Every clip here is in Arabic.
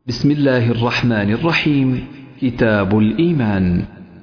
بسم الله الرحمن الرحيم. كتاب الإيمان.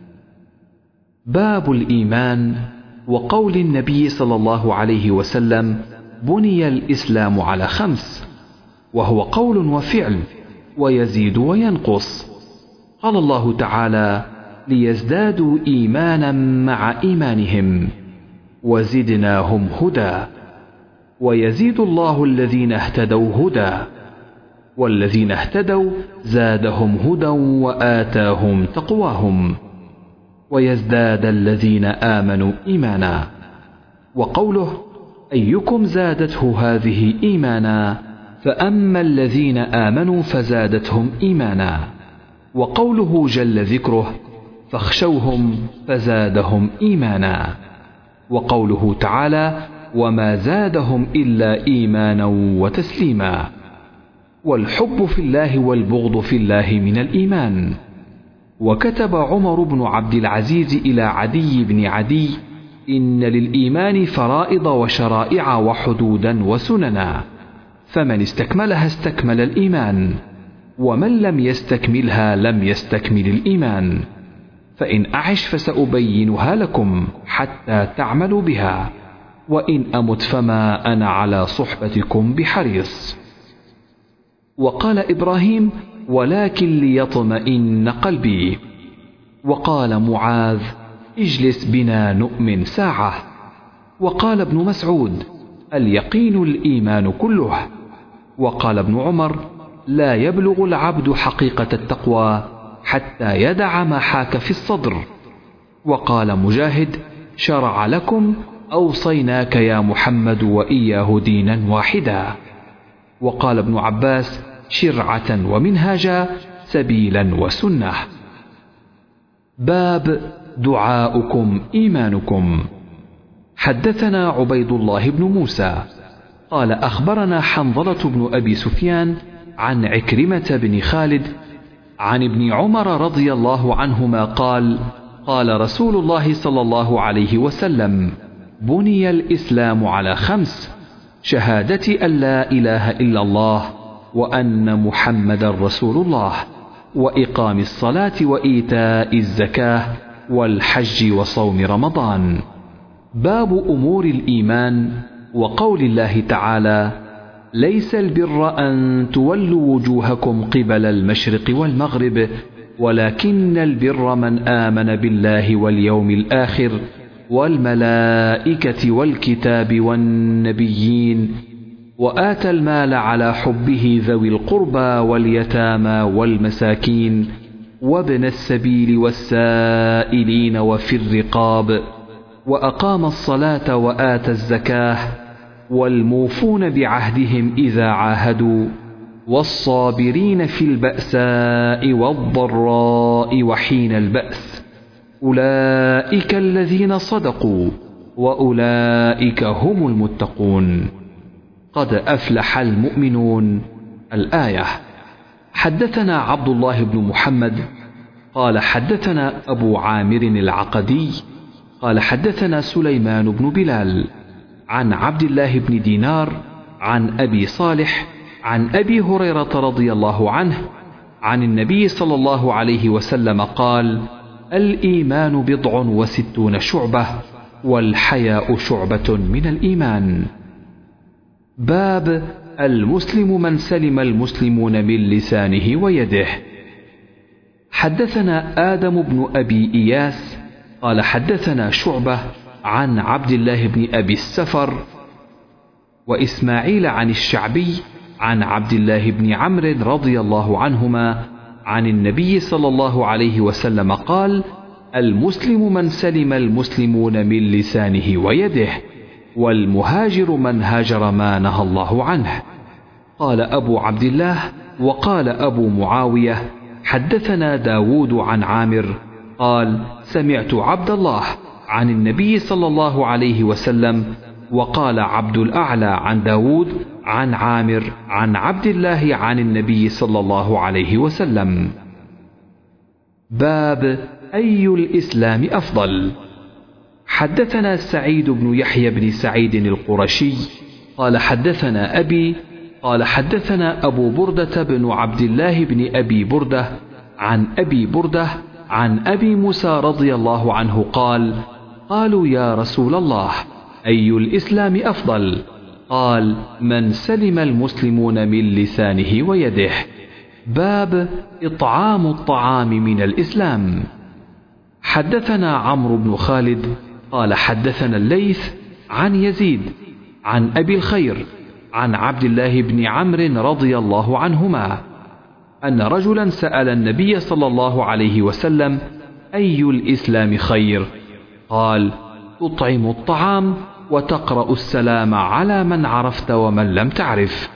باب الإيمان. وقول النبي صلى الله عليه وسلم: بني الإسلام على 5، وهو قول وفعل، ويزيد وينقص. قال الله تعالى: ليزدادوا إيمانا مع إيمانهم وزدناهم هدى. ويزيد الله الذين اهتدوا هدى، والذين اهتدوا زادهم هدى وآتاهم تقواهم. ويزداد الذين آمنوا إيمانا. وقوله: أيكم زادته هذه إيمانا، فأما الذين آمنوا فزادتهم إيمانا. وقوله جل ذكره: فاخشوهم فزادهم إيمانا. وقوله تعالى: وما زادهم إلا إيمانا وتسليما. والحب في الله والبغض في الله من الإيمان. وكتب عمر بن عبد العزيز إلى عدي بن عدي: إن للإيمان فرائض وشرائع وحدودا وسننا، فمن استكملها استكمل الإيمان، ومن لم يستكملها لم يستكمل الإيمان. فإن أعش فسأبينها لكم حتى تعملوا بها، وإن أمت فما أنا على صحبتكم بحريص. وقال إبراهيم: ولكن ليطمئن قلبي. وقال معاذ: اجلس بنا نؤمن ساعة. وقال ابن مسعود: اليقين الإيمان كله. وقال ابن عمر: لا يبلغ العبد حقيقة التقوى حتى يدع ما حاك في الصدر. وقال مجاهد: شرع لكم أوصيناك يا محمد وإياه دينا واحدا. وقال ابن عباس: شرعة ومنهاجا، سبيلا وسنة. باب دعاؤكم إيمانكم. حدثنا عبيد الله بن موسى قال أخبرنا حنظلة بن أبي سفيان عن عكرمة بن خالد عن ابن عمر رضي الله عنهما قال: قال رسول الله صلى الله عليه وسلم: بني الإسلام على 5: شهادة أن لا إله إلا الله وأن محمدا رسول الله، وإقام الصلاة وإيتاء الزكاة والحج وصوم رمضان. باب أمور الإيمان. وقول الله تعالى: ليس البر أن تولوا وجوهكم قبل المشرق والمغرب، ولكن البر من آمن بالله واليوم الآخر والملائكة والكتاب والنبيين، وآتى المال على حبه ذوي القربى واليتامى والمساكين وابن السبيل والسائلين وفي الرقاب، وأقام الصلاة وآتى الزكاة، والموفون بعهدهم إذا عاهدوا، والصابرين في البأساء والضراء وحين البأس، أولئك الذين صدقوا وأولئك هم المتقون. قد أفلح المؤمنون. الآية. حدثنا عبد الله بن محمد قال حدثنا أبو عامر العقدي قال حدثنا سليمان بن بلال عن عبد الله بن دينار عن أبي صالح عن أبي هريرة رضي الله عنه عن النبي صلى الله عليه وسلم قال: الإيمان 69 شعبة، والحياء شعبة من الإيمان. باب المسلم من سلم المسلمون من لسانه ويده. حدثنا آدم بن أبي إياس قال حدثنا شعبة عن عبد الله بن أبي السفر وإسماعيل عن الشعبي عن عبد الله بن عمرو رضي الله عنهما عن النبي صلى الله عليه وسلم قال: المسلم من سلم المسلمون من لسانه ويده، والمهاجر من هاجر ما نهى الله عنه. قال أبو عبد الله. وقال أبو معاوية: حدثنا داود عن عامر قال: سمعت عبد الله عن النبي صلى الله عليه وسلم. وقال عبد الأعلى عن داود عن عامر عن عبد الله عن النبي صلى الله عليه وسلم. باب أي الإسلام أفضل. حدثنا سعيد بن يحيى بن سعيد القرشي قال حدثنا أبي قال حدثنا أبو بردة بن عبد الله بن أبي بردة عن أبي بردة عن أبي موسى رضي الله عنه قال: قالوا يا رسول الله أي الإسلام أفضل؟ قال: من سلم المسلمون من لسانه ويده. باب إطعام الطعام من الإسلام. حدثنا عمرو بن خالد قال حدثنا الليث عن يزيد عن أبي الخير عن عبد الله بن عمرو رضي الله عنهما أن رجلا سأل النبي صلى الله عليه وسلم: أي الإسلام خير؟ قال: تطعم الطعام وتقرأ السلام على من عرفت ومن لم تعرف.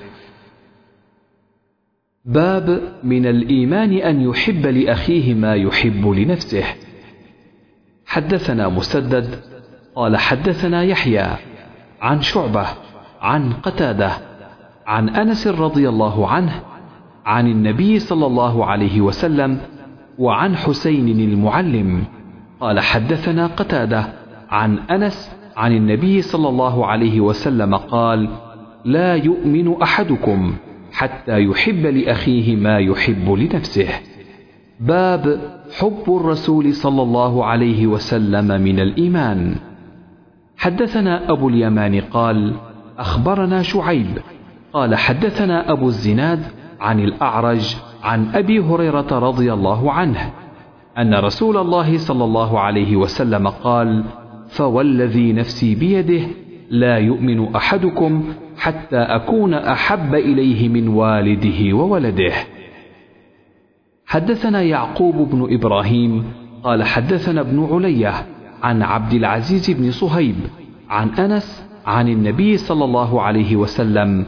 باب من الإيمان أن يحب لأخيه ما يحب لنفسه. حدثنا مسدد قال حدثنا يحيى عن شعبة عن قتادة عن أنس رضي الله عنه عن النبي صلى الله عليه وسلم وعن حسين المعلم قال حدثنا قتادة عن أنس عن النبي صلى الله عليه وسلم قال: لا يؤمن أحدكم حتى يحب لأخيه ما يحب لنفسه. باب حب الرسول صلى الله عليه وسلم من الإيمان. حدثنا أبو اليمان قال: أخبرنا شعيب قال حدثنا أبو الزناد عن الأعرج عن أبي هريرة رضي الله عنه أن رسول الله صلى الله عليه وسلم قال: فوالذي نفسي بيده لا يؤمن أحدكم حتى أكون أحب إليه من والده وولده. حدثنا يعقوب بن إبراهيم قال حدثنا ابن علية عن عبد العزيز بن صهيب عن أنس عن النبي صلى الله عليه وسلم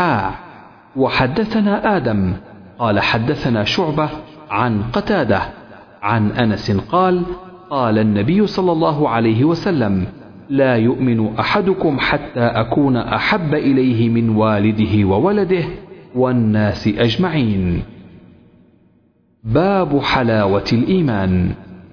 وحدثنا آدم قال حدثنا شعبة عن قتادة عن أنس قال: قال النبي صلى الله عليه وسلم: لا يؤمن أحدكم حتى أكون أحب إليه من والده وولده والناس أجمعين. باب حلاوة الإيمان.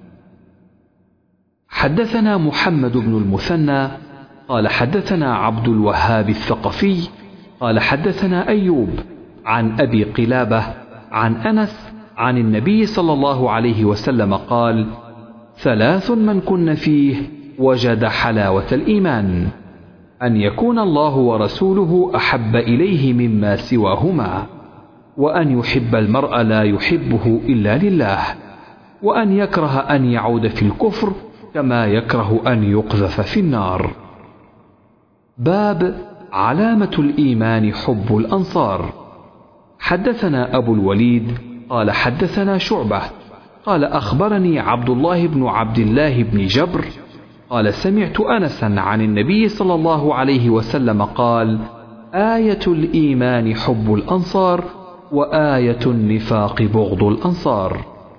حدثنا محمد بن المثنى قال حدثنا عبد الوهاب الثقفي قال حدثنا أيوب عن أبي قلابة عن أنس عن النبي صلى الله عليه وسلم قال: ثلاث من كن فيه وجد حلاوة الإيمان: أن يكون الله ورسوله أحب إليه مما سواهما، وأن يحب المرء لا يحبه إلا لله، وأن يكره أن يعود في الكفر كما يكره أن يقذف في النار. باب علامة الإيمان حب الأنصار. حدثنا أبو الوليد قال حدثنا شعبة قال أخبرني عبد الله بن عبد الله بن جبر قال سمعت أنسا عن النبي صلى الله عليه وسلم قال: آية الإيمان حب الأنصار، وآية النفاق بغض الأنصار.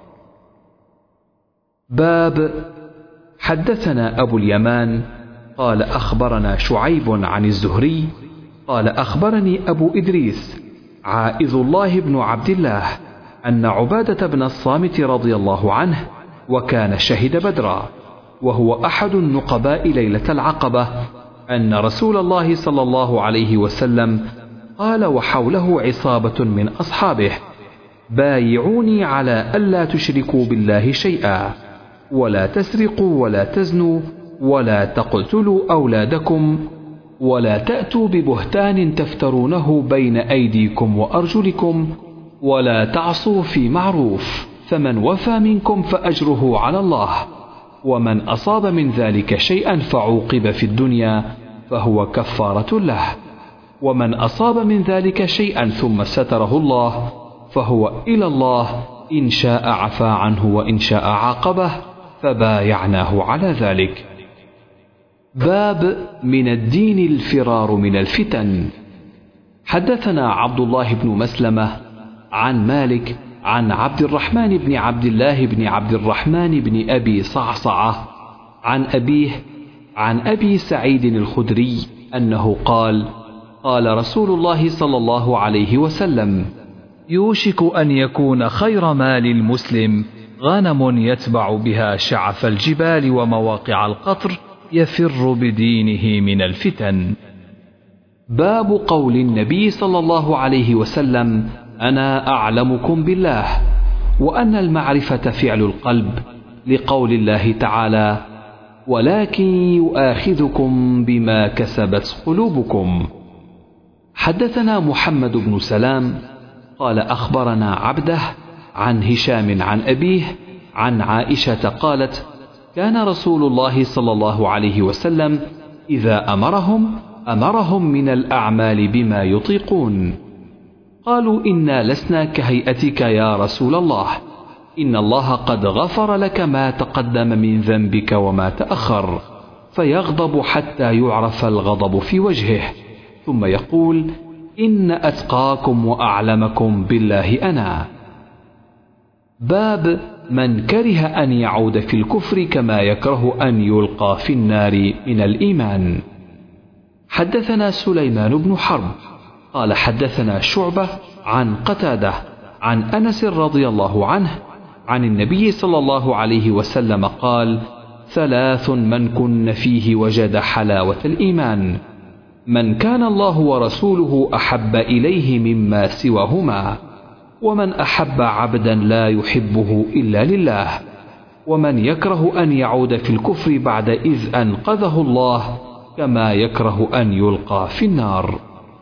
باب حدثنا أبو اليمان قال أخبرنا شعيب عن الزهري قال أخبرني أبو إدريس عائذ الله بن عبد الله أن عبادة بن الصامت رضي الله عنه وكان شهد بدرا وهو أحد النقباء ليلة العقبة أن رسول الله صلى الله عليه وسلم قال وحوله عصابة من أصحابه: بايعوني على ألا تشركوا بالله شيئا، ولا تسرقوا ولا تزنوا ولا تقتلوا أولادكم، ولا تأتوا ببهتان تفترونه بين أيديكم وأرجلكم، ولا تعصوا في معروف، فمن وفى منكم فأجره على الله، ومن أصاب من ذلك شيئا فعوقب في الدنيا فهو كفارة له، ومن أصاب من ذلك شيئا ثم ستره الله فهو إلى الله، إن شاء عفا عنه وإن شاء عاقبه، فبايعناه على ذلك. باب من الدين الفرار من الفتن. حدثنا عبد الله بن مسلمة عن مالك عن عبد الرحمن بن عبد الله بن عبد الرحمن بن أبي صعصعة عن أبيه عن أبي سعيد الخدري أنه قال: قال رسول الله صلى الله عليه وسلم: يوشك أن يكون خير مال المسلم غنم يتبع بها شعف الجبال ومواقع القطر يفر بدينه من الفتن. باب قول النبي صلى الله عليه وسلم: أنا أعلمكم بالله، وأن المعرفة فعل القلب، لقول الله تعالى: ولكن يؤاخذكم بما كسبت قلوبكم. حدثنا محمد بن سلام قال أخبرنا عبده عن هشام عن أبيه عن عائشة قالت: كان رسول الله صلى الله عليه وسلم إذا أمرهم من الأعمال بما يطيقون. قالوا: إنا لسنا كهيئتك يا رسول الله، إن الله قد غفر لك ما تقدم من ذنبك وما تأخر، فيغضب حتى يعرف الغضب في وجهه، ثم يقول: إن أتقاكم وأعلمكم بالله أنا. باب من كره أن يعود في الكفر كما يكره أن يلقى في النار من الإيمان. حدثنا سليمان بن حرب قال حدثنا شعبة عن قتادة عن أنس رضي الله عنه عن النبي صلى الله عليه وسلم قال: 3 من كن فيه وجد حلاوة الإيمان: من كان الله ورسوله أحب إليه مما سواهما، ومن أحب عبدا لا يحبه إلا لله، ومن يكره أن يعود في الكفر بعد إذ أنقذه الله كما يكره أن يلقى في النار.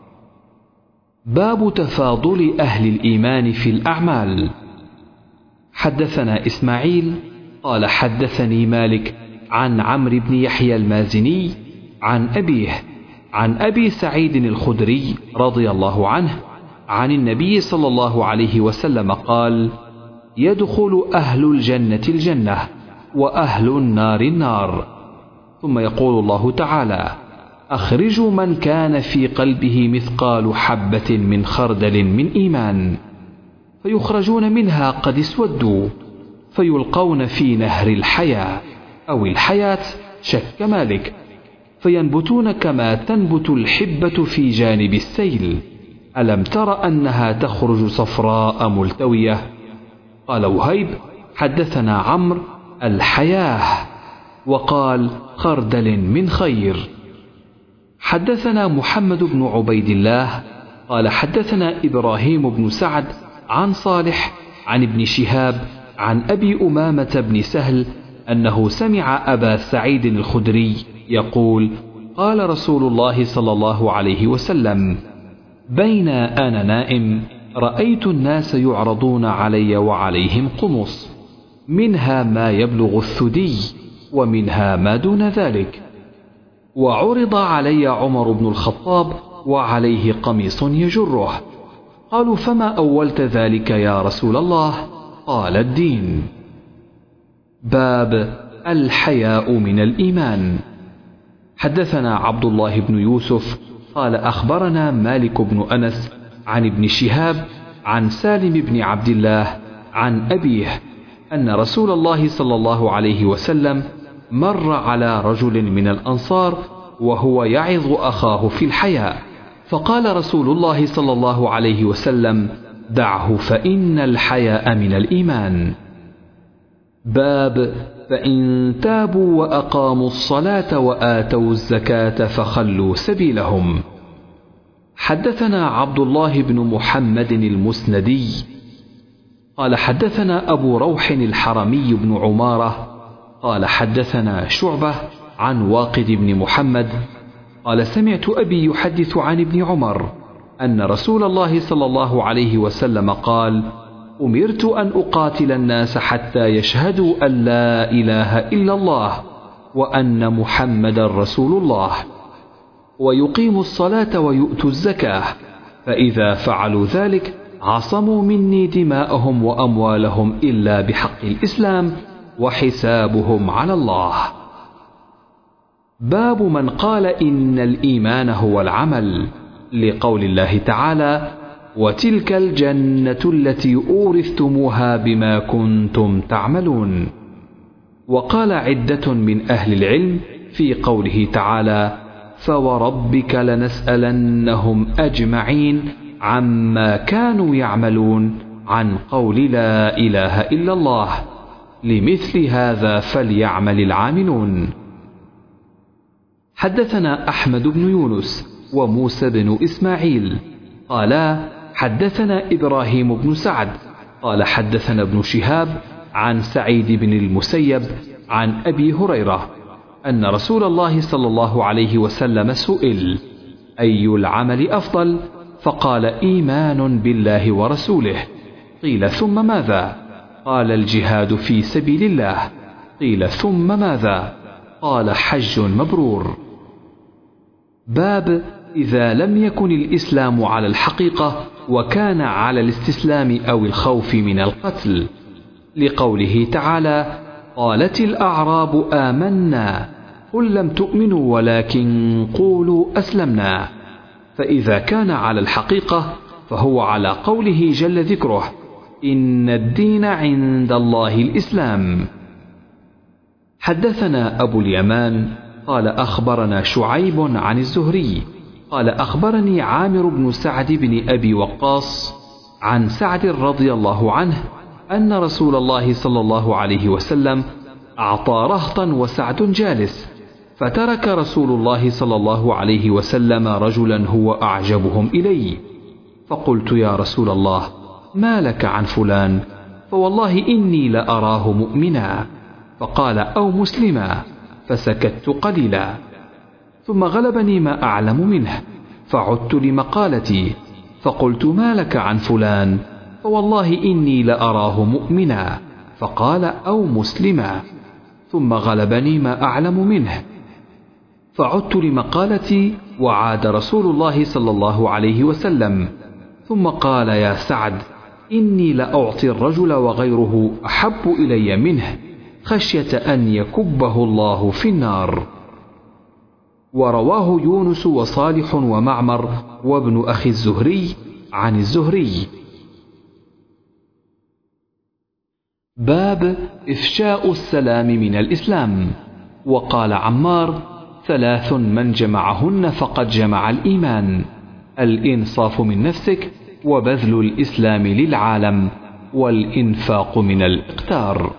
باب تفاضل أهل الإيمان في الأعمال. حدثنا إسماعيل قال حدثني مالك عن عمرو بن يحيى المازني عن أبيه عن أبي سعيد الخدري رضي الله عنه عن النبي صلى الله عليه وسلم قال: يدخل أهل الجنة الجنة، وأهل النار النار، ثم يقول الله تعالى: أخرجوا من كان في قلبه مثقال حبة من خردل من إيمان، فيخرجون منها قد اسودوا، فيلقون في نهر الحياة أو الحياة، شك مالك، فينبتون كما تنبت الحبة في جانب السيل. ألم تر أنها تخرج صفراء ملتوية؟ قال وهيب: حدثنا عمرو الحياة، وقال: خردل من خير. حدثنا محمد بن عبيد الله قال حدثنا إبراهيم بن سعد عن صالح عن ابن شهاب عن أبي أمامة بن سهل أنه سمع أبا سعيد الخدري يقول: قال رسول الله صلى الله عليه وسلم: بين أنا نائم رأيت الناس يعرضون علي وعليهم قمص، منها ما يبلغ الثدي ومنها ما دون ذلك، وعرض علي عمر بن الخطاب وعليه قميص يجره. قالوا: فما أولت ذلك يا رسول الله؟ قال: الدين. باب الحياء من الإيمان. حدثنا عبد الله بن يوسف قال أخبرنا مالك بن أنس عن ابن شهاب عن سالم بن عبد الله عن أبيه أن رسول الله صلى الله عليه وسلم مر على رجل من الأنصار وهو يعظ أخاه في الحياء، فقال رسول الله صلى الله عليه وسلم: دعه فإن الحياء من الإيمان. باب فإن تابوا وأقاموا الصلاة وآتوا الزكاة فخلوا سبيلهم. حدثنا عبد الله بن محمد المسندي قال حدثنا أبو روح الحرمي بن عمارة قال حدثنا شعبة عن واقد بن محمد قال سمعت أبي يحدث عن ابن عمر أن رسول الله صلى الله عليه وسلم قال: أمرت أن أقاتل الناس حتى يشهدوا أن لا إله إلا الله وأن محمدا رسول الله، ويقيموا الصلاة ويؤتوا الزكاة، فإذا فعلوا ذلك عصموا مني دماءهم وأموالهم إلا بحق الإسلام، وحسابهم على الله. باب من قال إن الإيمان هو العمل، لقول الله تعالى: وتلك الجنة التي أورثتموها بما كنتم تعملون. وقال عدة من أهل العلم في قوله تعالى: فوربك لنسألنهم أجمعين عما كانوا يعملون، عن قول لا إله إلا الله، لمثل هذا فليعمل العاملون. حدثنا أحمد بن يونس وموسى بن إسماعيل قالا حدثنا إبراهيم بن سعد قال حدثنا ابن شهاب عن سعيد بن المسيب عن أبي هريرة أن رسول الله صلى الله عليه وسلم سئل أي العمل أفضل؟ فقال إيمان بالله ورسوله. قيل ثم ماذا؟ قال الجهاد في سبيل الله. قيل ثم ماذا؟ قال حج مبرور. باب إذا لم يكن الإسلام على الحقيقة وكان على الاستسلام أو الخوف من القتل، لقوله تعالى قالت الأعراب آمنا قل لم تؤمنوا ولكن قولوا أسلمنا. فإذا كان على الحقيقة فهو على قوله جل ذكره إن الدين عند الله الإسلام. حدثنا أبو اليمان قال أخبرنا شعيب عن الزهري قال أخبرني عامر بن سعد بن أبي وقاص عن سعد رضي الله عنه أن رسول الله صلى الله عليه وسلم أعطى رهطا وسعد جالس، فترك رسول الله صلى الله عليه وسلم رجلا هو أعجبهم إلي، فقلت يا رسول الله ما لك عن فلان؟ فوالله إني لأراه مؤمنا. فقال أو مسلما، فسكت قليلا، ثم غلبني ما أعلم منه، فعدت لمقالتي فقلت ما لك عن فلان؟ فوالله إني لأراه مؤمنا. فقال أو مسلما، ثم غلبني ما أعلم منه، فعدت لمقالتي وعاد رسول الله صلى الله عليه وسلم، ثم قال يا سعد إني لأعطي الرجل وغيره أحب إلي منه خشية أن يكبه الله في النار. ورواه يونس وصالح ومعمر وابن أخي الزهري عن الزهري. باب إفشاء السلام من الإسلام. وقال عمار 3 من جمعهن فقد جمع الإيمان: الإنصاف من نفسك، وبذل الإسلام للعالم، والإنفاق من الإقتار.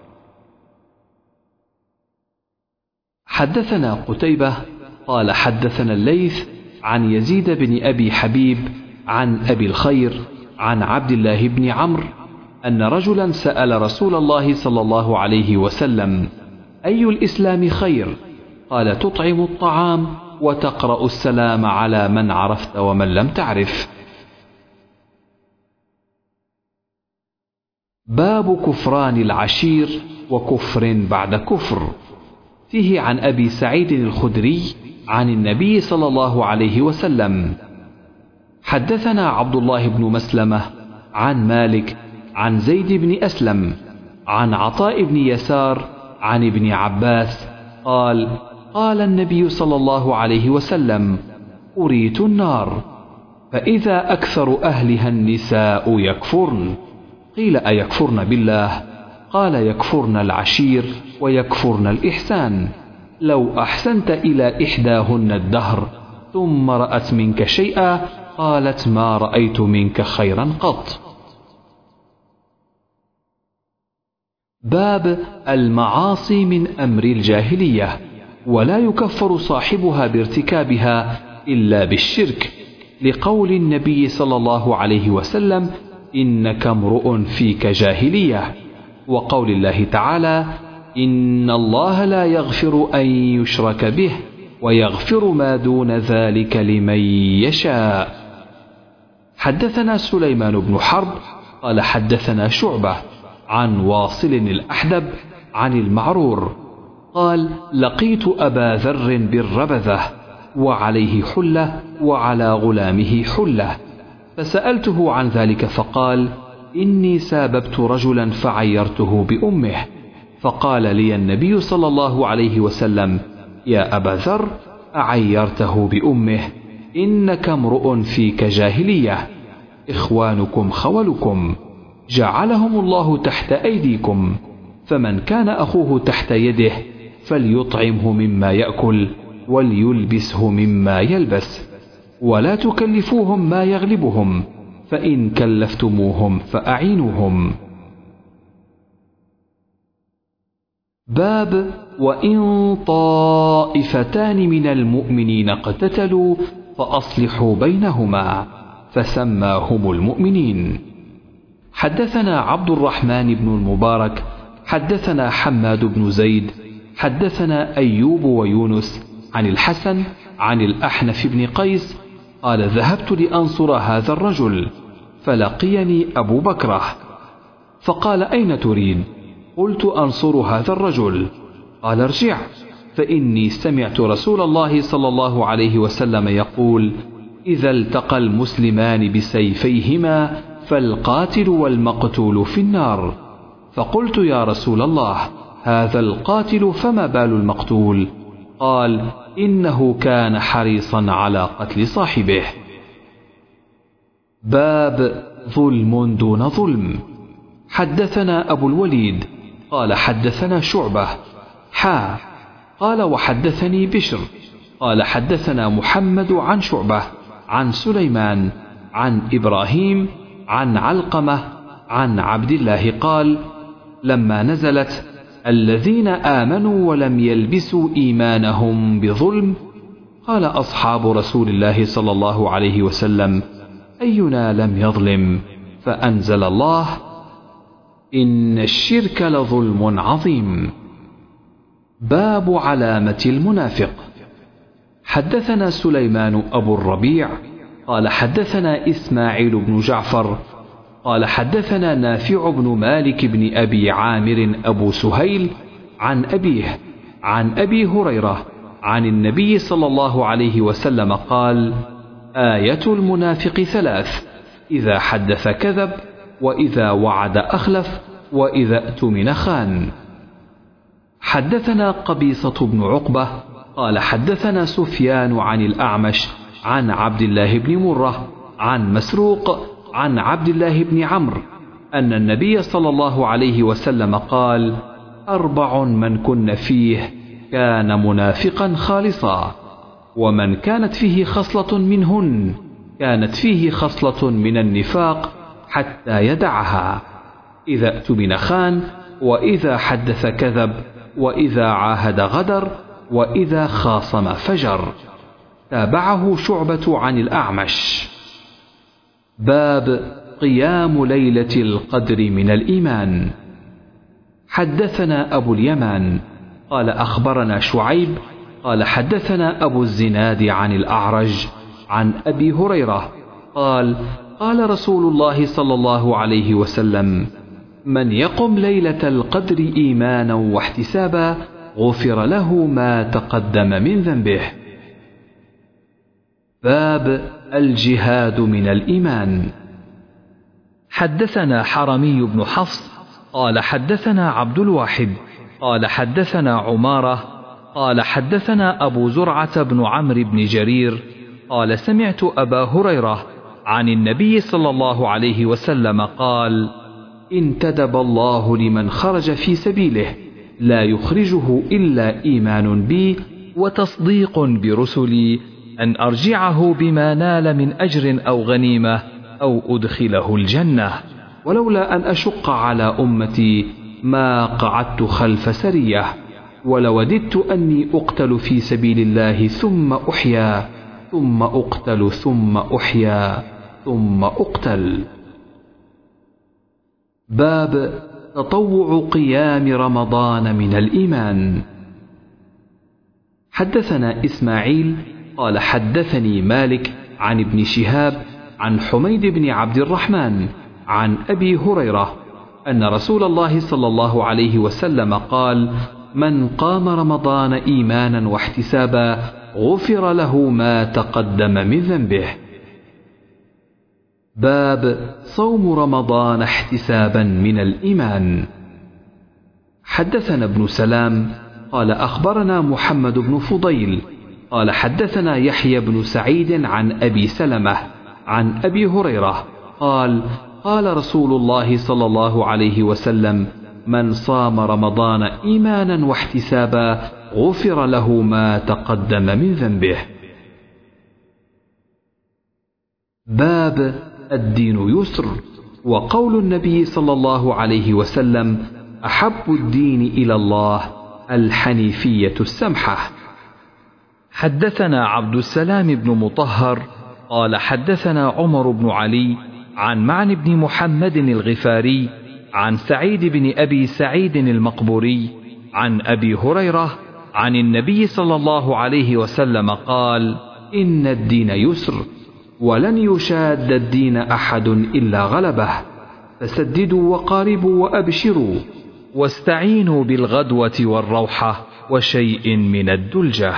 حدثنا قتيبة قال حدثنا الليث عن يزيد بن أبي حبيب عن أبي الخير عن عبد الله بن عمرو أن رجلا سأل رسول الله صلى الله عليه وسلم أي الإسلام خير؟ قال تطعم الطعام وتقرأ السلام على من عرفت ومن لم تعرف. باب كفران العشير وكفر بعد كفر. فيه عن أبي سعيد الخدري عن النبي صلى الله عليه وسلم. حدثنا عبد الله بن مسلمة عن مالك عن زيد بن أسلم عن عطاء بن يسار عن ابن عباس قال قال النبي صلى الله عليه وسلم أريت النار فإذا أكثر أهلها النساء يكفرن. قيل أيكفرن بالله؟ قال يكفرن العشير ويكفرن الإحسان. لو أحسنت إلى إحداهن الدهر ثم رأت منك شيئا قالت ما رأيت منك خيرا قط. باب المعاصي من أمر الجاهلية، ولا يكفر صاحبها بارتكابها إلا بالشرك، لقول النبي صلى الله عليه وسلم إنك امرؤ فيك جاهلية، وقول الله تعالى إن الله لا يغفر أن يشرك به ويغفر ما دون ذلك لمن يشاء. حدثنا سليمان بن حرب قال حدثنا شعبة عن واصل الأحدب عن المعرور قال لقيت أبا ذر بالربذة وعليه حلة وعلى غلامه حلة، فسألته عن ذلك فقال إني ساببت رجلا فعيرته بأمه، فقال لي النبي صلى الله عليه وسلم يا أبا ذر أعيرته بأمه؟ إنك امرؤ فيك جاهلية، إخوانكم خولكم، جعلهم الله تحت أيديكم، فمن كان أخوه تحت يده فليطعمه مما يأكل وليلبسه مما يلبس، ولا تكلفوهم ما يغلبهم، فإن كلفتموهم فأعينوهم. باب وإن طائفتان من المؤمنين اقتتلوا فأصلحوا بينهما، فسماهم المؤمنين. حدثنا عبد الرحمن بن المبارك حدثنا حماد بن زيد حدثنا أيوب ويونس عن الحسن عن الأحنف بن قيس قال ذهبت لأنصر هذا الرجل فلقيني أبو بكرة فقال أين تريد؟ قلت أنصر هذا الرجل. قال ارجع، فإني سمعت رسول الله صلى الله عليه وسلم يقول إذا التقى المسلمان بسيفيهما فالقاتل والمقتول في النار. فقلت يا رسول الله هذا القاتل فما بال المقتول؟ قال إنه كان حريصا على قتل صاحبه. باب ظلم دون ظلم. حدثنا أبو الوليد قال حدثنا شعبة قال وحدثني بشر قال حدثنا محمد عن شعبة عن سليمان عن إبراهيم عن علقمة عن عبد الله قال لما نزلت الذين آمنوا ولم يلبسوا إيمانهم بظلم قال أصحاب رسول الله صلى الله عليه وسلم أينا لم يظلم؟ فأنزل الله إن الشرك لظلم عظيم. باب علامة المنافق. حدثنا سليمان أبو الربيع قال حدثنا إسماعيل بن جعفر قال حدثنا نافع بن مالك بن أبي عامر أبو سهيل عن أبيه عن أبي هريرة عن النبي صلى الله عليه وسلم قال آية المنافق 3: إذا حدث كذب، وإذا وعد أخلف، وإذا اؤتمن خان. حدثنا قبيصة بن عقبة قال حدثنا سفيان عن الأعمش عن عبد الله بن مرة عن مسروق عن عبد الله بن عمرو أن النبي صلى الله عليه وسلم قال 4 من كن فيه كان منافقا خالصا، ومن كانت فيه خصلة منهن كانت فيه خصلة من النفاق حتى يدعها: إذا اؤتمن خان، وإذا حدث كذب، وإذا عاهد غدر، وإذا خاصم فجر. تابعه شعبة عن الأعمش. باب قيام ليلة القدر من الإيمان. حدثنا أبو اليمان قال أخبرنا شعيب قال حدثنا أبو الزناد عن الأعرج عن أبي هريرة قال قال رسول الله صلى الله عليه وسلم: من يقم ليلة القدر إيمانا واحتسابا غفر له ما تقدم من ذنبه. باب الجهاد من الإيمان. حدثنا حرمي بن حفص قال حدثنا عبد الواحد قال حدثنا عمارة قال حدثنا أبو زرعة بن عمرو بن جرير قال سمعت أبا هريرة عن النبي صلى الله عليه وسلم قال: انتدب الله لمن خرج في سبيله لا يخرجه إلا إيمان بي وتصديق برسلي أن أرجعه بما نال من أجر أو غنيمة أو أدخله الجنة، ولولا أن أشق على أمتي ما قعدت خلف سرية، ولوددت أني أقتل في سبيل الله ثم أحيا ثم أقتل ثم أحيا ثم أقتل. باب تطوع قيام رمضان من الإيمان. حدثنا إسماعيل قال حدثني مالك عن ابن شهاب عن حميد بن عبد الرحمن عن أبي هريرة أن رسول الله صلى الله عليه وسلم قال: من قام رمضان إيمانا واحتسابا غفر له ما تقدم من ذنبه. باب صوم رمضان احتسابا من الإيمان. حدثنا ابن سلام قال أخبرنا محمد بن فضيل قال حدثنا يحيى بن سعيد عن أبي سلمة عن أبي هريرة قال: قال رسول الله صلى الله عليه وسلم: من صام رمضان إيمانا واحتسابا غفر له ما تقدم من ذنبه. باب الدين يسر، وقول النبي صلى الله عليه وسلم: أحب الدين إلى الله الحنيفية السمحة. حدثنا عبد السلام بن مطهر قال حدثنا عمر بن علي عن معن بن محمد الغفاري عن سعيد بن أبي سعيد المقبوري عن أبي هريرة عن النبي صلى الله عليه وسلم قال: إن الدين يسر، ولن يشاد الدين أحد إلا غلبه، فسددوا وقاربوا وأبشروا، واستعينوا بالغدوة والروحة وشيء من الدلجة.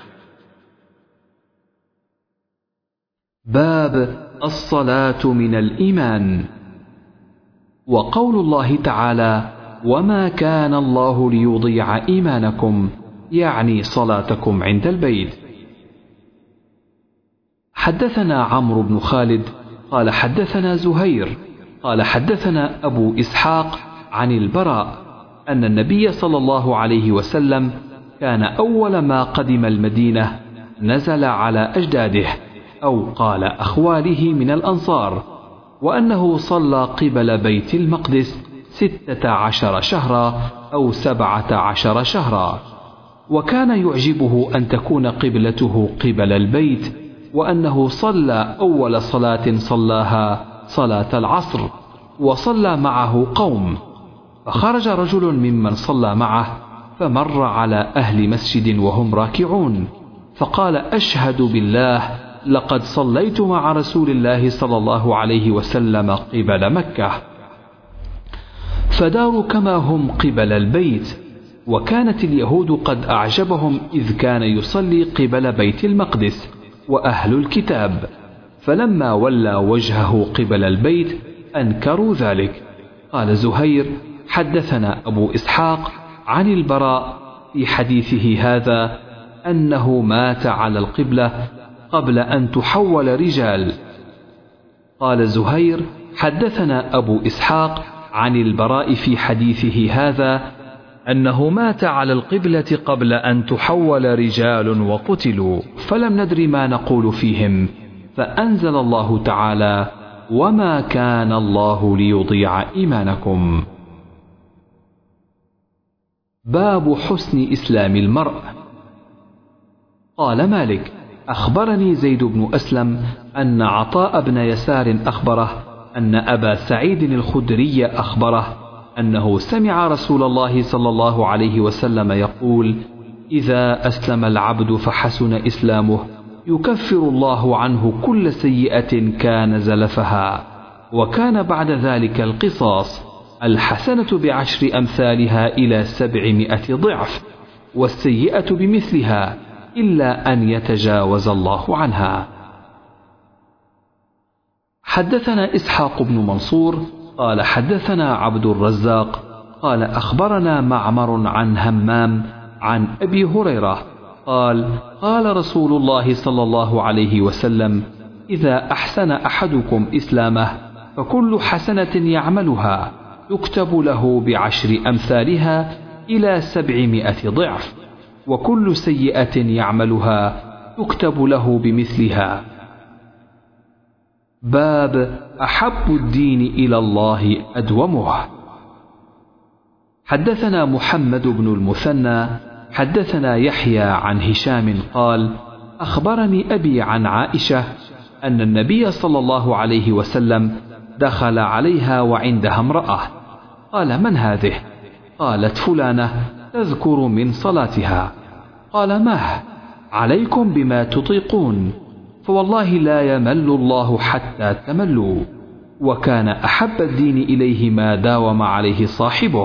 باب الصلاة من الإيمان. وقول الله تعالى: وما كان الله ليضيع إيمانكم، يعني صلاتكم عند البيت. حدثنا عمرو بن خالد قال حدثنا زهير قال حدثنا أبو إسحاق عن البراء أن النبي صلى الله عليه وسلم كان أول ما قدم المدينة نزل على أجداده أو قال أخواله من الأنصار، وأنه صلى قبل بيت المقدس 16 شهرا أو 17 شهرا، وكان يعجبه أن تكون قبلته قبل البيت، وأنه صلى أول صلاة صلاها صلاة العصر، وصلى معه قوم، فخرج رجل ممن صلى معه فمر على أهل مسجد وهم راكعون، فقال: أشهد بالله لقد صليت مع رسول الله صلى الله عليه وسلم قبل مكة. فداروا كما هم قبل البيت، وكانت اليهود قد أعجبهم إذ كان يصلي قبل بيت المقدس وأهل الكتاب، فلما ولى وجهه قبل البيت أنكروا ذلك. قال زهير: حدثنا أبو إسحاق عن البراء في حديثه هذا أنه مات على القبلة قبل أن تحول رجال. قال زهير: حدثنا أبو إسحاق عن البراء في حديثه هذا أنه مات على القبلة قبل أن تحول رجال وقتلوا، فلم ندر ما نقول فيهم، فأنزل الله تعالى: وما كان الله ليضيع إيمانكم. باب حسن إسلام المرء. قال مالك: أخبرني زيد بن أسلم أن عطاء بن يسار أخبره أن أبا سعيد الخدري أخبره أنه سمع رسول الله صلى الله عليه وسلم يقول: إذا أسلم العبد فحسن إسلامه يكفر الله عنه كل سيئة كان زلفها، وكان بعد ذلك القصاص، الحسنة ب10 أمثالها إلى 700 ضعف، والسيئة بمثلها إلا أن يتجاوز الله عنها. حدثنا إسحاق بن منصور قال حدثنا عبد الرزاق قال أخبرنا معمر عن همام عن أبي هريرة قال: قال رسول الله صلى الله عليه وسلم: إذا أحسن أحدكم إسلامه فكل حسنة يعملها يكتب له ب10 أمثالها إلى 700 ضعف، وكل سيئة يعملها يكتب له بمثلها. باب أحب الدين إلى الله أدومه. حدثنا محمد بن المثنى حدثنا يحيى عن هشام قال: أخبرني أبي عن عائشة أن النبي صلى الله عليه وسلم دخل عليها وعندها امرأة، قال: من هذه؟ قالت: فلانة تذكر من صلاتها. قال: مه عليكم بما تطيقون، فوالله لا يمل الله حتى تملوا، وكان أحب الدين إليه ما داوم عليه صاحبه.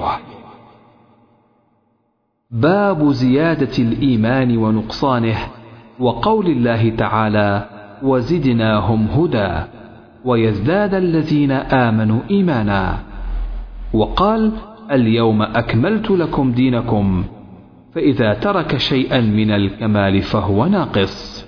باب زيادة الإيمان ونقصانه، وقول الله تعالى: وزدناهم هدى، ويزداد الذين آمنوا إيمانا. وقال: اليوم أكملت لكم دينكم، فإذا ترك شيئا من الكمال فهو ناقص.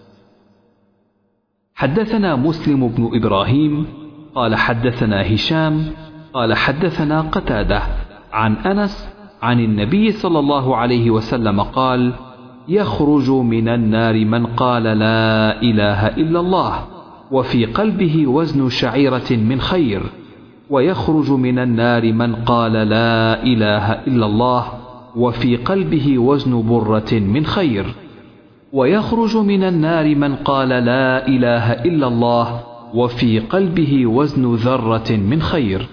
حدثنا مسلم بن إبراهيم قال حدثنا هشام قال حدثنا قتادة عن أنس عن النبي صلى الله عليه وسلم قال: يخرج من النار من قال لا إله إلا الله وفي قلبه وزن شعيرة من خير، ويخرج من النار من قال لا إله إلا الله وفي قلبه وزن برة من خير، ويخرج من النار من قال لا إله إلا الله وفي قلبه وزن ذرة من خير.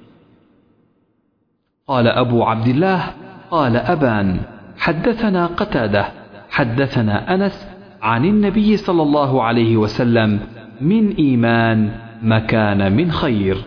قال أبو عبد الله قال أبان حدثنا قتادة حدثنا أنس عن النبي صلى الله عليه وسلم من إيمان مكان من خير.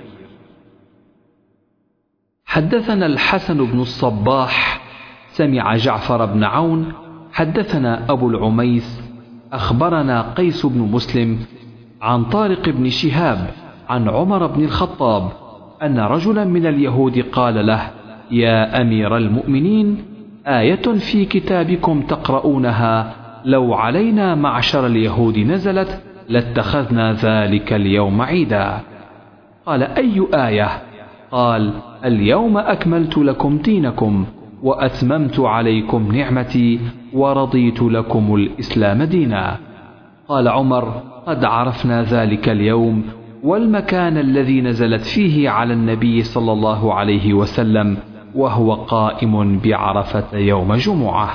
حدثنا الحسن بن الصباح سمع جعفر بن عون حدثنا أبو العميس أخبرنا قيس بن مسلم عن طارق بن شهاب عن عمر بن الخطاب أن رجلا من اليهود قال له: يا أمير المؤمنين، آية في كتابكم تقرؤونها لو علينا معشر اليهود نزلت لاتخذنا ذلك اليوم عيدا. قال: أي آية؟ قال: اليوم أكملت لكم دينكم وأتممت عليكم نعمتي ورضيت لكم الإسلام دينا. قال عمر: قد عرفنا ذلك اليوم والمكان الذي نزلت فيه على النبي صلى الله عليه وسلم وهو قائم بعرفة يوم جمعة.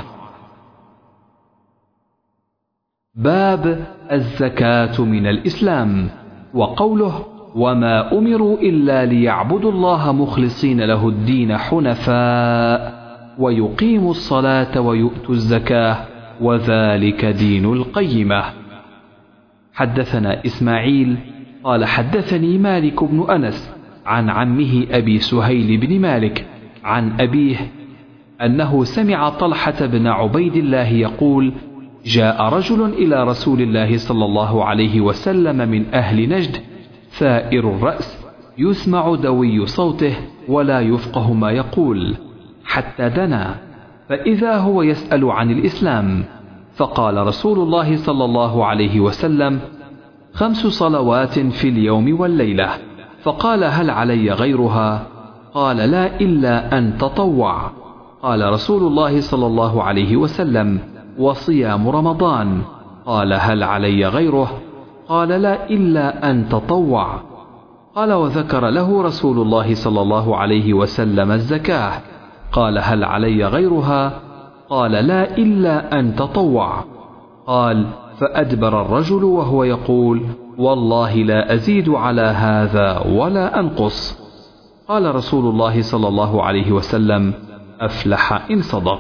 باب الزكاة من الإسلام. وقوله: وما أمروا إلا ليعبدوا الله مخلصين له الدين حنفاء ويقيموا الصلاة ويؤتوا الزكاة وذلك دين القيمة. حدثنا إسماعيل قال حدثني مالك بن أنس عن عمه أبي سهيل بن مالك عن أبيه أنه سمع طلحة بن عبيد الله يقول: جاء رجل إلى رسول الله صلى الله عليه وسلم من أهل نجد ثائر الرأس يسمع دوي صوته ولا يفقه ما يقول، حتى دنا فإذا هو يسأل عن الإسلام، فقال رسول الله صلى الله عليه وسلم: 5 صلوات في اليوم والليلة. فقال: هل علي غيرها؟ قال: لا إلا أن تطوع. قال رسول الله صلى الله عليه وسلم: وصيام رمضان. قال: هل علي غيره؟ قال: لا إلا أن تطوع. قال: وذكر له رسول الله صلى الله عليه وسلم الزكاة. قال: هل علي غيرها؟ قال: لا إلا أن تطوع. قال: فأدبر الرجل وهو يقول: والله لا أزيد على هذا ولا أنقص. قال رسول الله صلى الله عليه وسلم: أفلح إن صدق.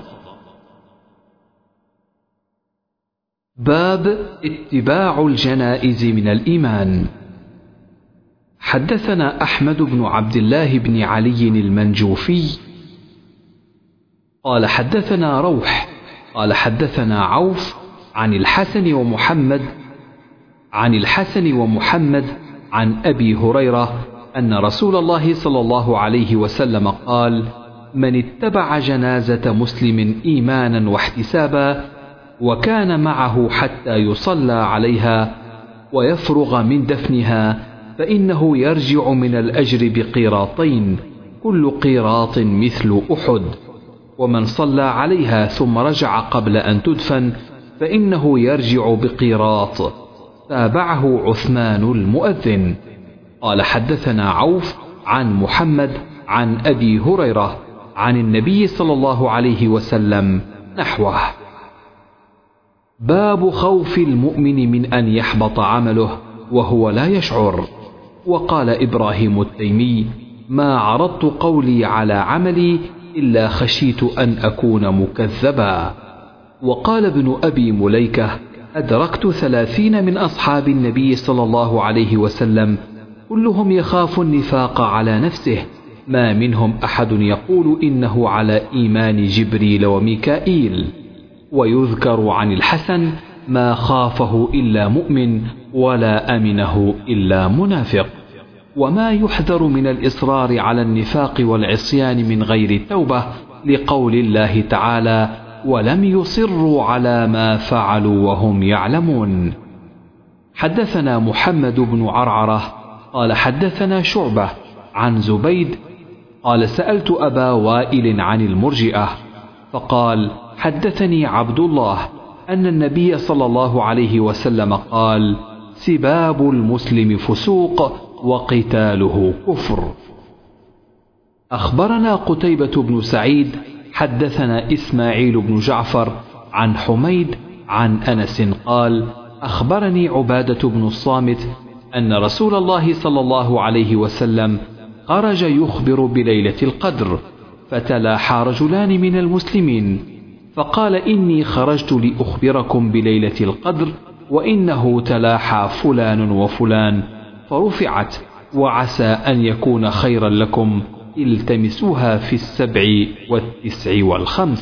باب اتباع الجنائز من الإيمان. حدثنا أحمد بن عبد الله بن علي المنجوفي قال حدثنا روح قال حدثنا عوف عن الحسن ومحمد عن أبي هريرة أن رسول الله صلى الله عليه وسلم قال: من اتبع جنازة مسلم إيمانا واحتسابا وكان معه حتى يصلى عليها ويفرغ من دفنها فإنه يرجع من الأجر بقيراطين، كل قيراط مثل أحد. ومن صلى عليها ثم رجع قبل أن تدفن فإنه يرجع بقيراط. تابعه عثمان المؤذن. قال حدثنا عوف عن محمد عن أبي هريرة عن النبي صلى الله عليه وسلم نحوه. باب خوف المؤمن من أن يحبط عمله وهو لا يشعر. وقال إبراهيم التيمي: ما عرضت قولي على عملي إلا خشيت أن أكون مكذبا. وقال ابن أبي مليكة: أدركت 30 من أصحاب النبي صلى الله عليه وسلم كلهم يخاف النفاق على نفسه، ما منهم أحد يقول إنه على إيمان جبريل وميكائيل. ويذكر عن الحسن: ما خافه إلا مؤمن ولا أمنه إلا منافق. وما يحذر من الإصرار على النفاق والعصيان من غير توبة، لقول الله تعالى: ولم يصروا على ما فعلوا وهم يعلمون. حدثنا محمد بن عرعرة قال حدثنا شعبة عن زبيد قال سألت أبا وائل عن المرجئة فقال: حدثني عبد الله أن النبي صلى الله عليه وسلم قال: سباب المسلم فسوق وقتاله كفر. أخبرنا قتيبة بن سعيد حدثنا إسماعيل بن جعفر عن حميد عن أنس قال: أخبرني عبادة بن الصامت أن رسول الله صلى الله عليه وسلم خرج يخبر بليلة القدر، فتلاحى رجلان من المسلمين، فقال: إني خرجت لأخبركم بليلة القدر، وإنه تلاحى فلان وفلان، فرفعت: وعسى أن يكون خيرا لكم، التمسوها في 7 و9 و5.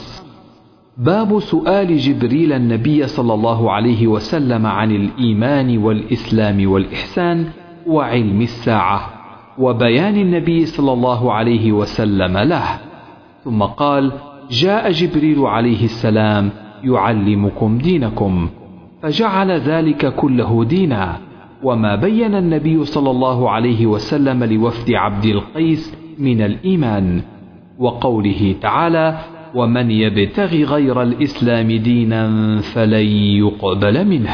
باب سؤال جبريل النبي صلى الله عليه وسلم عن الإيمان والإسلام والإحسان وعلم الساعة، وبيان النبي صلى الله عليه وسلم له. ثم قال: جاء جبريل عليه السلام يعلمكم دينكم، فجعل ذلك كله دينا. وما بين النبي صلى الله عليه وسلم لوفد عبد القيس من الإيمان، وقوله تعالى: ومن يبتغي غير الإسلام دينا فلن يقبل منه.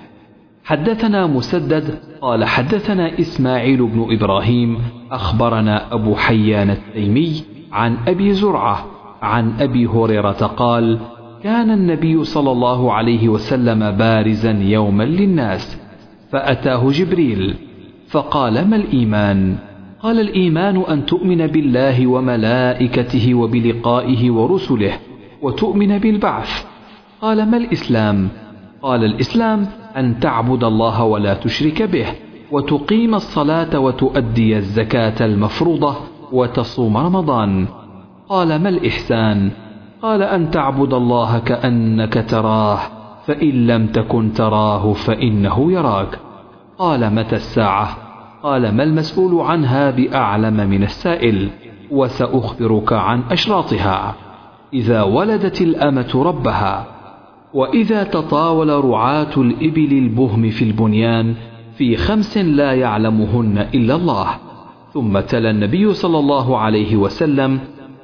حدثنا مسدد قال حدثنا إسماعيل بن إبراهيم أخبرنا أبو حيان التيمي عن أبي زرعة عن أبي هريرة قال: كان النبي صلى الله عليه وسلم بارزا يوما للناس، فأتاه جبريل فقال: ما الإيمان؟ قال: الإيمان أن تؤمن بالله وملائكته وبلقائه ورسله، وتؤمن بالبعث. قال: ما الإسلام؟ قال: الإسلام أن تعبد الله ولا تشرك به، وتقيم الصلاة وتؤدي الزكاة المفروضة، وتصوم رمضان. قال: ما الإحسان؟ قال: أن تعبد الله كأنك تراه، فإن لم تكن تراه فإنه يراك. قال: متى الساعة؟ قال: ما المسؤول عنها بأعلم من السائل، وسأخبرك عن أشراطها: إذا ولدت الأمة ربها، وإذا تطاول رعاة الإبل البهم في البنيان، في 5 لا يعلمهن إلا الله. ثم تلا النبي صلى الله عليه وسلم: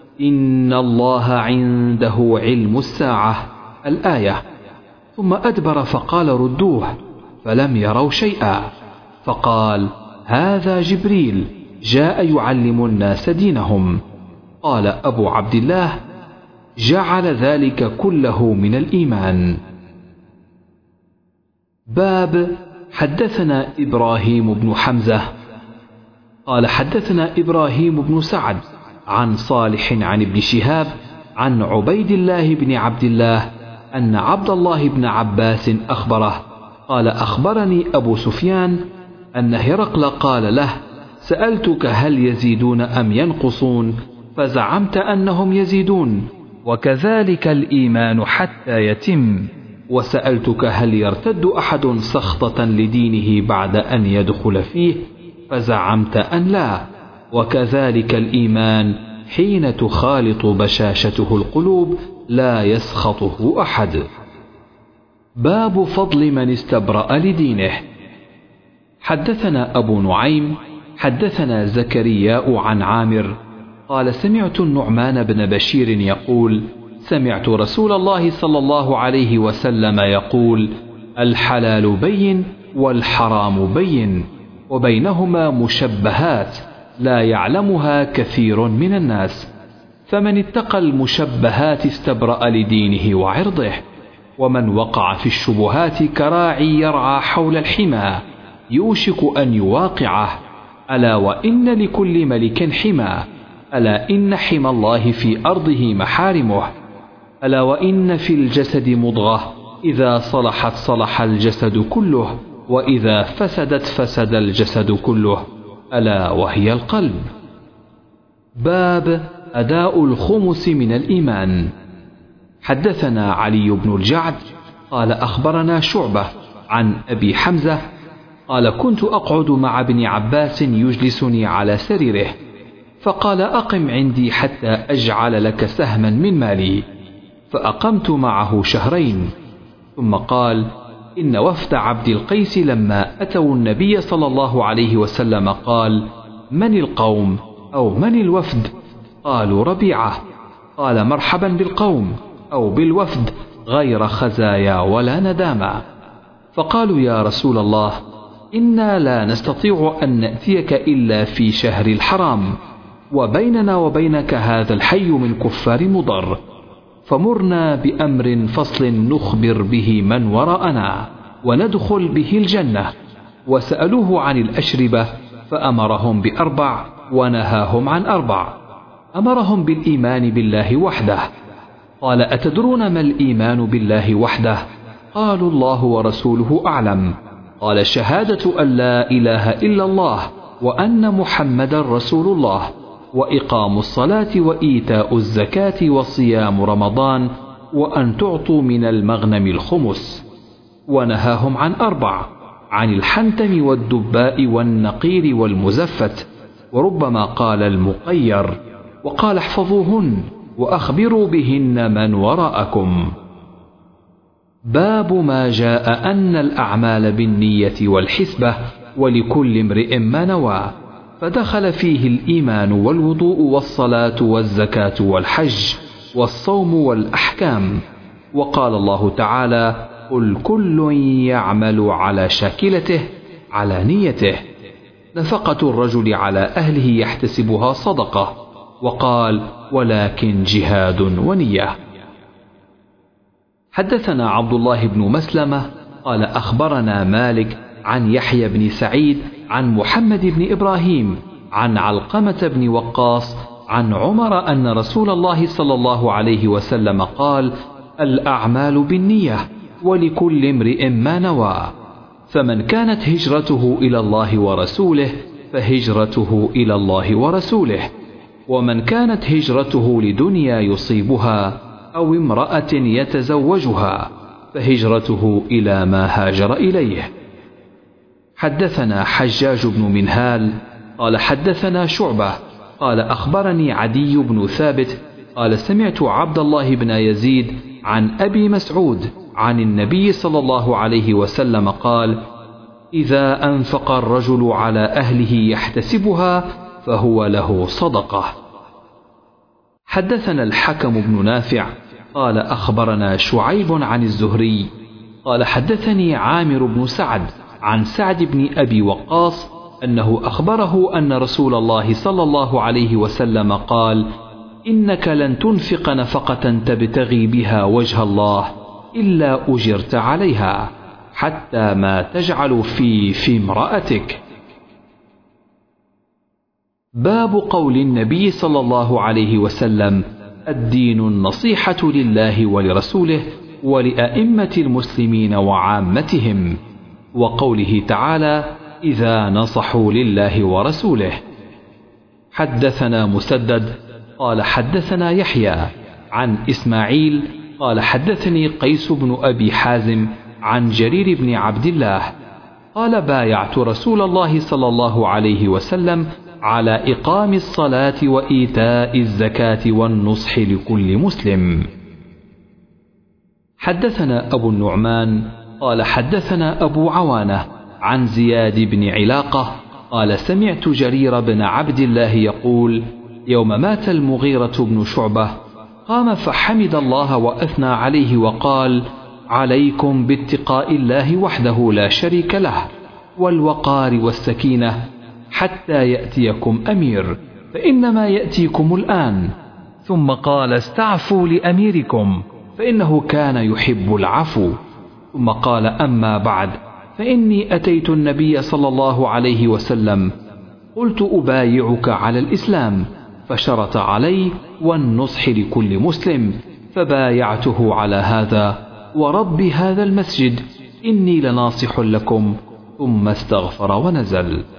إن الله عنده علم الساعة، الآية. ثم أدبر فقال: ردوه، فلم يروا شيئا. فقال: هذا جبريل جاء يعلم الناس دينهم. قال أبو عبد الله: جعل ذلك كله من الإيمان. باب حدثنا إبراهيم بن حمزة قال حدثنا إبراهيم بن سعد عن صالح عن ابن شهاب عن عبيد الله بن عبد الله أن عبد الله بن عباس أخبره قال: أخبرني أبو سفيان أن هرقل قال له: سألتك هل يزيدون أم ينقصون؟ فزعمت أنهم يزيدون، وكذلك الإيمان حتى يتم. وسألتك هل يرتد أحد سخطة لدينه بعد أن يدخل فيه؟ فزعمت أن لا، وكذلك الإيمان حين تخالط بشاشته القلوب لا يسخطه أحد. باب فضل من استبرأ لدينه. حدثنا أبو نعيم حدثنا زكرياء عن عامر قال: سمعت النعمان بن بشير يقول: سمعت رسول الله صلى الله عليه وسلم يقول: الحلال بين والحرام بين، وبينهما مشبهات لا يعلمها كثير من الناس، فمن اتقى المشبهات استبرأ لدينه وعرضه، ومن وقع في الشبهات كراعي يرعى حول الحمى يوشك أن يواقعه. ألا وإن لكل ملك حمى، ألا إن حمى الله في أرضه محارمه. ألا وإن في الجسد مضغة إذا صلحت صلح الجسد كله، وإذا فسدت فسد الجسد كله، ألا وهي القلب. باب أداء الخمس من الإيمان. حدثنا علي بن الجعد قال: أخبرنا شعبة عن أبي حمزة قال: كنت أقعد مع ابن عباس يجلسني على سريره، فقال: أقم عندي حتى أجعل لك سهما من مالي، فأقمت معه 2 شهرين. ثم قال: إن وفد عبد القيس لما أتوا النبي صلى الله عليه وسلم قال: من القوم أو من الوفد؟ قالوا: ربيعة. قال: مرحبا بالقوم أو بالوفد غير خزايا ولا ندامة. فقالوا: يا رسول الله، إنا لا نستطيع أن نأتيك إلا في شهر الحرام، وبيننا وبينك هذا الحي من كفار مضر. فمرنا بأمر فصل نخبر به من وراءنا وندخل به الجنة. وسألوه عن الأشربة فأمرهم ب4 ونهاهم عن 4. أمرهم بالإيمان بالله وحده. قال: أتدرون ما الإيمان بالله وحده؟ قالوا: الله ورسوله أعلم. قال: شهادة أن لا إله إلا الله وأن محمدا رسول الله، وإقام الصلاة وإيتاء الزكاة وصيام رمضان، وأن تعطوا من المغنم الخمس. ونهاهم عن 4: عن الحنتم والدباء والنقير والمزفت، وربما قال المقير. وقال: احفظوهن وأخبروا بهن من وراءكم. باب ما جاء أن الأعمال بالنية والحسبة ولكل امرئ ما نوى، فدخل فيه الإيمان والوضوء والصلاة والزكاة والحج والصوم والأحكام. وقال الله تعالى: قل كل يعمل على شاكلته على نيته. نفقة الرجل على أهله يحتسبها صدقة. وقال: ولكن جهاد ونية. حدثنا عبد الله بن مسلمة قال: أخبرنا مالك عن يحيى بن سعيد عن محمد بن إبراهيم عن علقمة بن وقاص عن عمر أن رسول الله صلى الله عليه وسلم قال: الأعمال بالنية ولكل امرئ ما نوى، فمن كانت هجرته إلى الله ورسوله فهجرته إلى الله ورسوله، ومن كانت هجرته لدنيا يصيبها أو امرأة يتزوجها فهجرته إلى ما هاجر إليه. حدثنا حجاج بن منهال قال: حدثنا شعبة قال: أخبرني عدي بن ثابت قال: سمعت عبد الله بن يزيد عن أبي مسعود عن النبي صلى الله عليه وسلم قال: إذا أنفق الرجل على أهله يحتسبها فهو له صدقة. حدثنا الحكم بن نافع قال: أخبرنا شعيب عن الزهري قال: حدثني عامر بن سعد عن سعد بن أبي وقاص أنه أخبره أن رسول الله صلى الله عليه وسلم قال: إنك لن تنفق نفقة تبتغي بها وجه الله إلا أجرت عليها حتى ما تجعل في امرأتك. باب قول النبي صلى الله عليه وسلم: الدين النصيحة لله ولرسوله ولأئمة المسلمين وعامتهم، وقوله تعالى: إذا نصحوا لله ورسوله. حدثنا مسدد قال: حدثنا يحيى عن إسماعيل قال: حدثني قيس بن أبي حازم عن جرير بن عبد الله قال: بايعت رسول الله صلى الله عليه وسلم على إقام الصلاة وإيتاء الزكاة والنصح لكل مسلم. حدثنا أبو النعمان قال: حدثنا أبو عوانة عن زياد بن علاقة قال: سمعت جرير بن عبد الله يقول: يوم مات المغيرة بن شعبة قام فحمد الله وأثنى عليه وقال: عليكم باتقاء الله وحده لا شريك له والوقار والسكينة حتى يأتيكم أمير، فإنما يأتيكم الآن. ثم قال: استعفوا لأميركم فإنه كان يحب العفو. ثم قال: أما بعد، فإني أتيت النبي صلى الله عليه وسلم قلت: أبايعك على الإسلام، فشرط علي والنصح لكل مسلم، فبايعته على هذا ورب هذا المسجد إني لناصح لكم، ثم استغفر ونزل.